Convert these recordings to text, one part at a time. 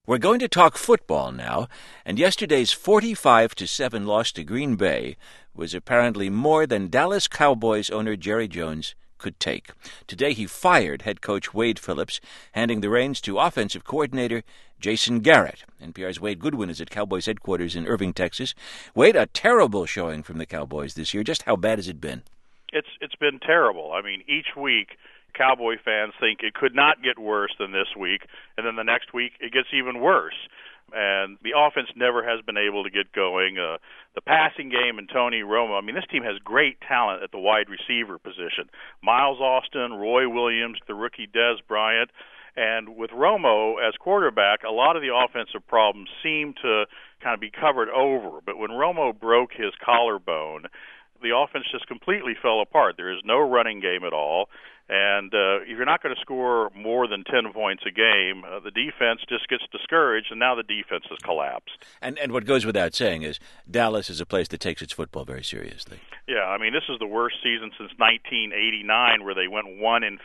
We're going to talk football now, and yesterday's 45-7 loss to Green Bay was apparently more than Dallas Cowboys owner Jerry Jones could take. Today he fired head coach Wade Phillips, handing the reins to offensive coordinator Jason Garrett. NPR's Wade Goodwin is at Cowboys headquarters in Irving, Texas. Wade, a terrible showing from the Cowboys this year. Just how bad has it been? It's been terrible. I mean, each week Cowboy fans think it could not get worse than this week, and then the next week it gets even worse. And the offense never has been able to get going. The passing game and Tony Romo, I mean, this team has great talent at the wide receiver position. Miles Austin, Roy Williams, the rookie Dez Bryant. And with Romo as quarterback, a lot of the offensive problems seem to kind of be covered over. But when Romo broke his collarbone, the offense just completely fell apart. There is no running game at all. And if you're not going to score more than 10 points a game, the defense just gets discouraged, and now the defense has collapsed. And what goes without saying is Dallas is a place that takes its football very seriously. Yeah, I mean, this is the worst season since 1989, where they went 1-15.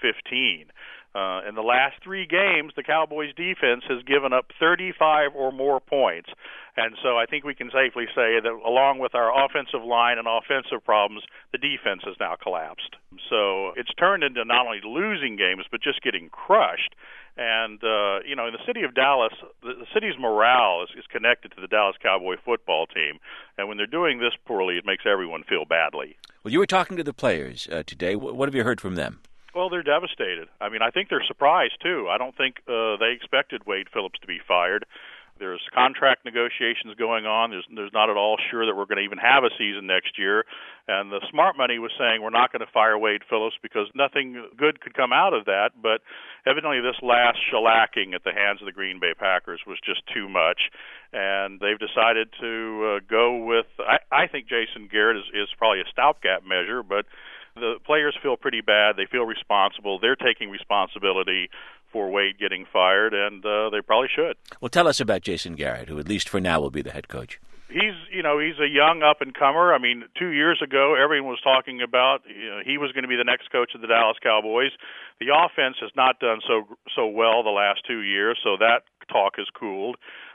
In the last three games, the Cowboys' defense has given up 35 or more points. And so I think we can safely say that along with our offensive line and offensive problems, the defense has now collapsed. So it's turned into not only losing games, but just getting crushed. And, in the city of Dallas, the city's morale is connected to the Dallas Cowboy football team. And when they're doing this poorly, it makes everyone feel badly. Well, you were talking to the players today. What have you heard from them? Well, they're devastated. I mean, I think they're surprised, too. I don't think they expected Wade Phillips to be fired. There's contract negotiations going on. There's not at all sure that we're going to even have a season next year. And the smart money was saying we're not going to fire Wade Phillips because nothing good could come out of that. But evidently this last shellacking at the hands of the Green Bay Packers was just too much. And they've decided to go with, I think Jason Garrett is probably a stopgap measure, but the players feel pretty bad. They feel responsible. They're taking responsibility for Wade getting fired, and they probably should. Well, tell us about Jason Garrett, who at least for now will be the head coach. He's a young up-and-comer. I mean, 2 years ago, everyone was talking about he was going to be the next coach of the Dallas Cowboys. The offense has not done so well the last 2 years, so that talk has cooled.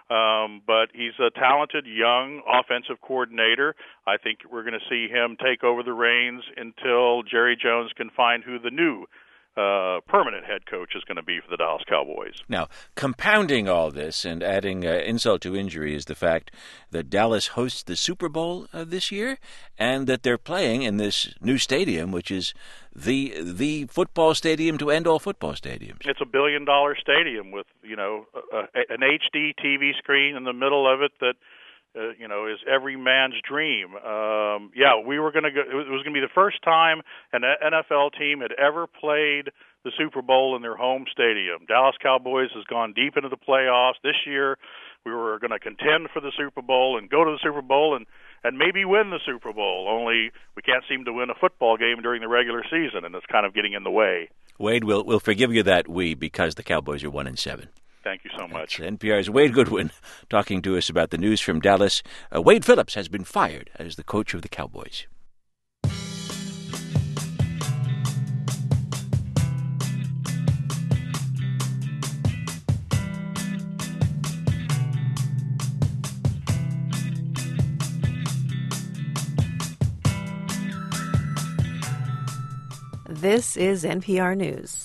But he's a talented, young offensive coordinator. I think we're going to see him take over the reins until Jerry Jones can find who the new permanent head coach is going to be for the Dallas Cowboys. Now, compounding all this and adding insult to injury is the fact that Dallas hosts the Super Bowl this year, and that they're playing in this new stadium, which is the football stadium to end all football stadiums. It's $1 billion stadium with an HD TV screen in the middle of it that is every man's dream. We were going to go. It was going to be the first time an NFL team had ever played the Super Bowl in their home stadium. Dallas Cowboys has gone deep into the playoffs. This year, we were going to contend for the Super Bowl and go to the Super Bowl and maybe win the Super Bowl, only we can't seem to win a football game during the regular season, and it's kind of getting in the way. Wade, we'll forgive you that because the Cowboys are 1-7. Thank you so much. That's NPR's Wade Goodwin talking to us about the news from Dallas. Wade Phillips has been fired as the coach of the Cowboys. This is NPR News.